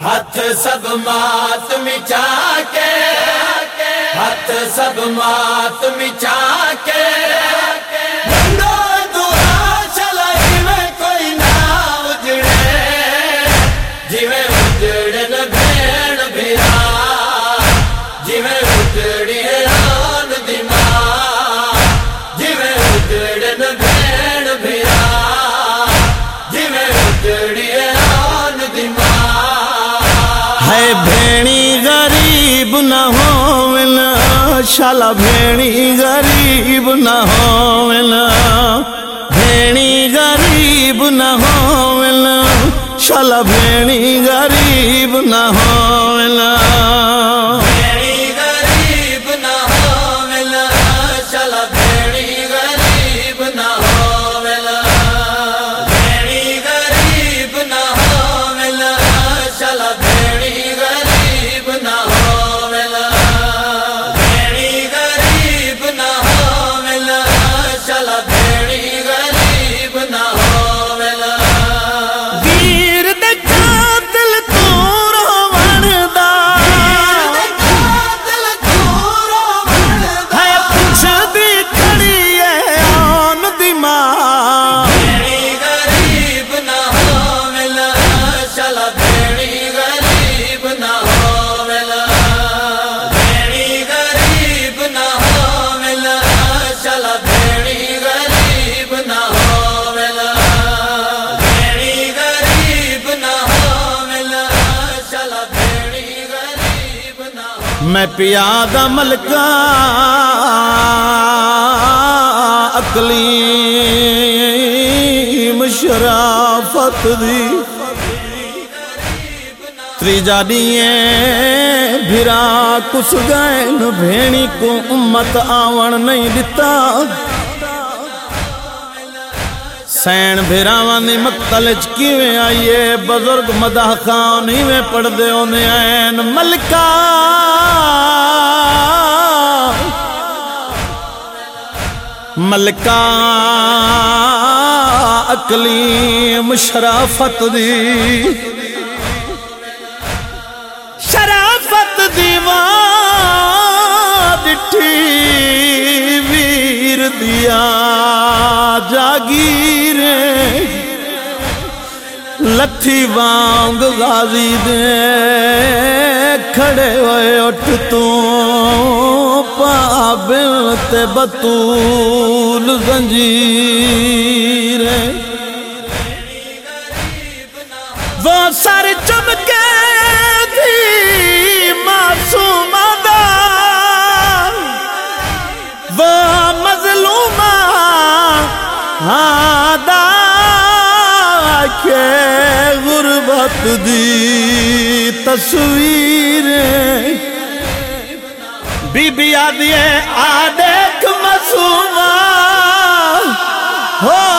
ہاتھ سب مات مچا کے، ہاتھ سب مات مچا کے، ڈنڈو دعا چلائی میں کوئی نہ اجڑے، جویں اجڑن بھیڑ بھرا، جویں اجڑی ران دی ماں، جویں اجڑن بھیڑ بھرا، جویں اجڑی ران دی ماں۔ ہے بھیڑی غریب نہ ہوون، شالا بھیڑی غریب نہ ہوون، بھیڑی غریب نہ ہوون، شالا بھیڑی غریب نہ ہوون، بھیڑی غریب نہ ہوون، شالا بھیڑی غریب نہ ہوون، بھیڑی غریب نہ ہوون، شالا بھیڑی غریب نہ ہوون، بھیڑی غریب نہ ہوون، شالا بھیڑی غریب نہ ہوون۔ ویر دے قاتل تو روون دا، ہے پوچھ دی کھڑی ہے آن دی ماں، بھیڑی غریب نہ ہوون، شالا بھیڑی غریب نہ ہوون، بھیڑی غریب نہ ہوون، شالا بھیڑی غریب نہ ہوون، بھیڑی غریب نہ ہوون، شالا بھیڑی غریب نہ ہوون۔ میں پیادہ ملکہ اقلیم شرافت دی، تریجا دیئے بھرا کس گئن، بھیڑی کو امت آون نہیں دیتا، سین بھراوان دی مقتل چکیویں آئیے، بزرگ مدح خانی میں پڑھ دے ہونے آئین ملکہ ملکہ اقلیم شرافت دی، شرافت دیوان ڈٹھی ویر دیا جاگیر، لتھی وانگ غازی دے کھڑے ہوئے اٹھ تو پابل تے بطول زنجیر، وہ سر چمکے تھی معصومہ دا، وہ مظلومہ ہادا کے غربت دی تصویر، بی بی آدھیے آدھیک معصومہ ہو،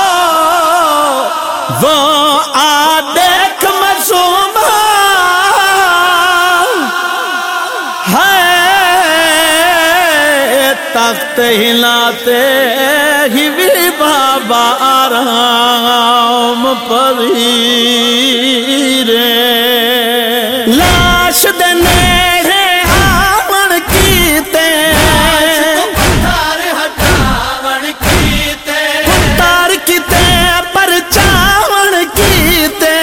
وہ آدھیک معصومہ ہے، تخت ہلاتے ہی بھی بابا آرام پذیرے، لاش دے نیڑے آون کیتے، پتار کیتے پرچاون کیتے،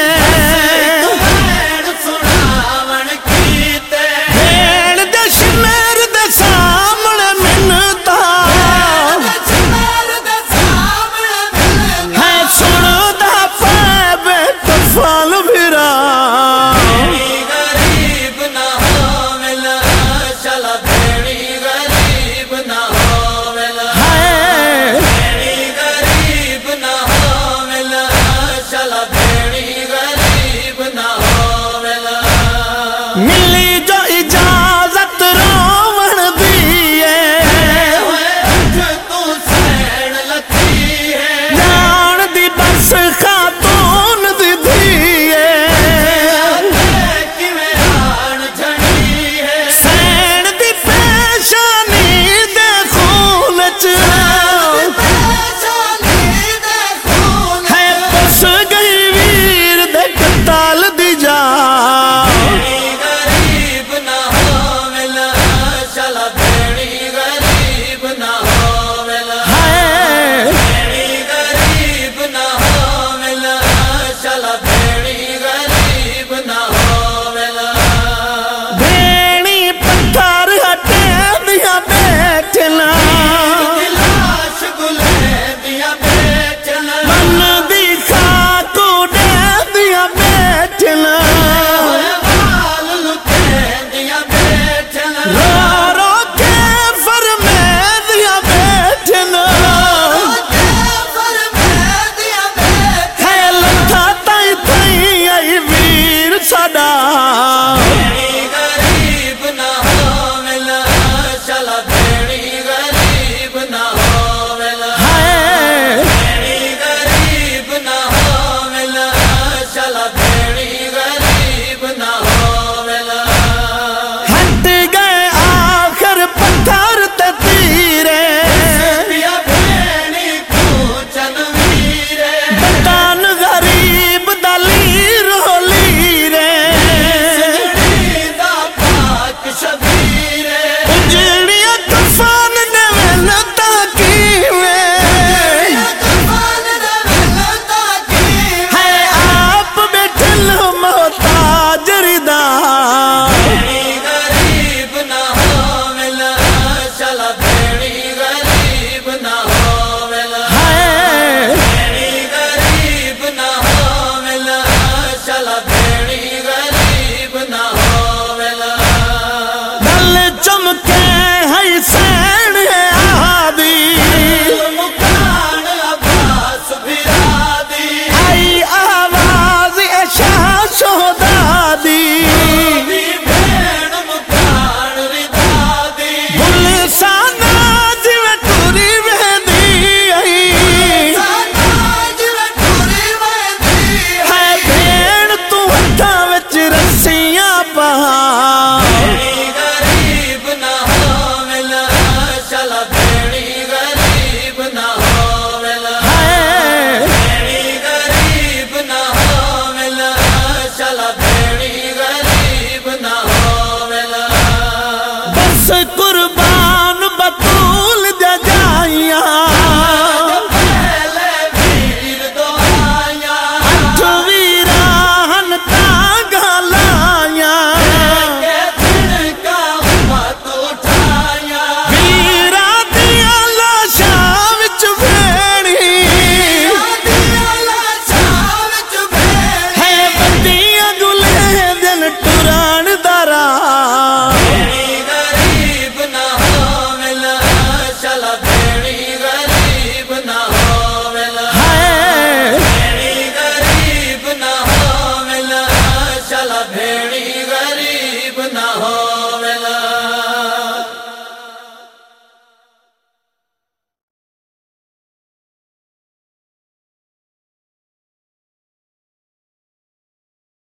بھیڑ دے شمیر دے سامنے منتا، ہے سندا پے بے طفال بھرا، بھیڑی غریب نہ ہوون، شالا بھیڑی غریب نہ ہوون، ہے بھیڑی غریب نہ ہوون، شالا بھیڑی غریب نہ ہوون۔ مل